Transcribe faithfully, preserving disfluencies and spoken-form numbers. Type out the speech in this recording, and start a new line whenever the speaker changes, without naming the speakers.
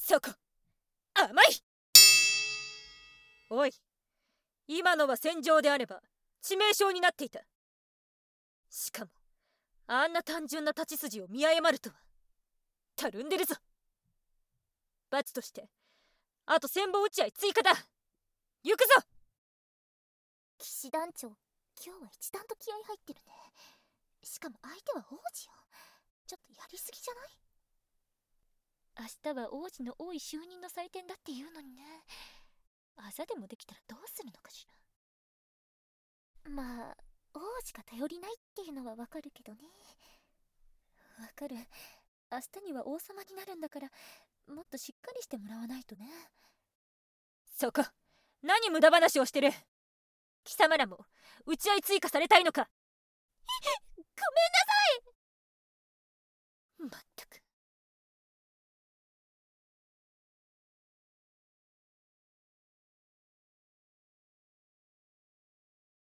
そこ甘い。おい、今のは戦場であれば致命傷になっていた。しかもあんな単純な立ち筋を見誤るとは。たるんでるぞ。罰としてあと千本打ち合い追加だ。行くぞ。
騎士団長、今日は一段と気合入ってるね。しかも相手は王子よ。ちょっとやりすぎじゃない？明日は王子の王位就任の祭典だっていうのにね。あざでもできたらどうするのかしら。まあ王子が頼りないっていうのはわかるけどね。わかる。明日には王様になるんだから、もっとしっかりしてもらわないとね。
そこ、何無駄話をしてる。貴様らも打ち合い追加されたいのか。
ごめんな